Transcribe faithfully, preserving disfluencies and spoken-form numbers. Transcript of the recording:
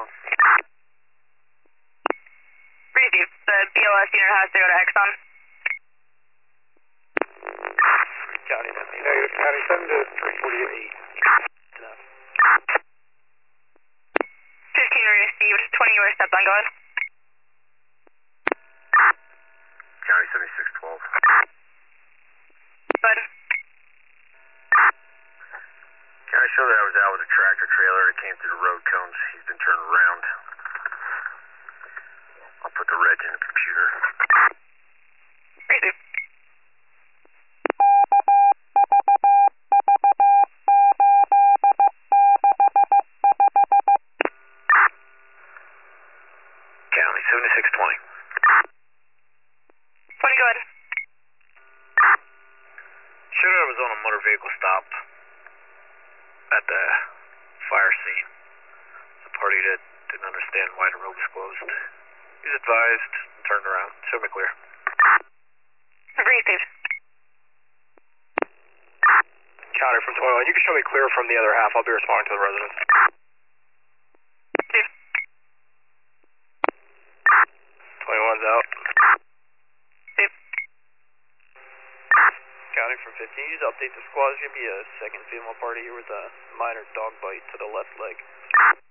phone. Received. The B L S unit has to go to Exxon. County, negative. County seven to three forty-eight. Enough. fifteen received. twenty U S stepped on, go ahead. County seventy-six twelve. Go ahead. County show that I was out with a tractor trailer. It came through the road cones. He's been turned around. I'll put the reg in the computer. Received. County seventy-six twenty. twenty, go ahead. Showed I was on a motor vehicle stop at the fire scene. The party that didn't understand why the road was closed. He's advised and turned around. Show me clear. Received. County from twenty-one. You can show me clear from the other half. I'll be responding to the residents. Received. twenty-one's out. Received. County from fifteen. You just update the squad. There's going to be a second female party here with a minor dog bite to the left leg.